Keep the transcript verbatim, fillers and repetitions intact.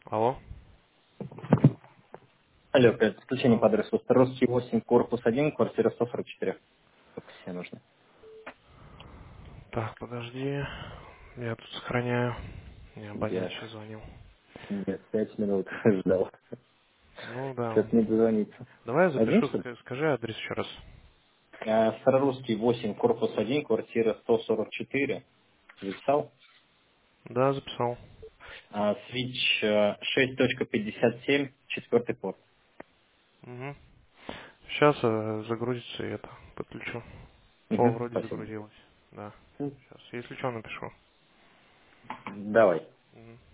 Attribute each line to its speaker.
Speaker 1: Алло?
Speaker 2: Алло, привет. Подключение по
Speaker 1: Алло.
Speaker 2: адресу Старовский восемь, корпус один, квартира сто сорок четыре. Сколько себе нужно?
Speaker 1: Так, подожди. Я тут сохраняю. Мне абонент
Speaker 2: Я,
Speaker 1: еще звонил.
Speaker 2: я пять минут ждал.
Speaker 1: Ну да.
Speaker 2: Сейчас не дозвониться.
Speaker 1: Давай я
Speaker 2: Один,
Speaker 1: запишу,
Speaker 2: что ли?
Speaker 1: ска- скажи адрес еще раз.
Speaker 2: А, Старорусский восемь, корпус один, квартира сто сорок четыре. Записал?
Speaker 1: Да, записал.
Speaker 2: А, Switch э, шесть точка пятьдесят семь, четвертый порт.
Speaker 1: Угу. Сейчас загрузится и это подключу. О,
Speaker 2: Угу,
Speaker 1: вроде
Speaker 2: спасибо.
Speaker 1: загрузилось. Да.
Speaker 2: М,
Speaker 1: Сейчас. Если что, напишу.
Speaker 2: Давай.
Speaker 1: Мгм.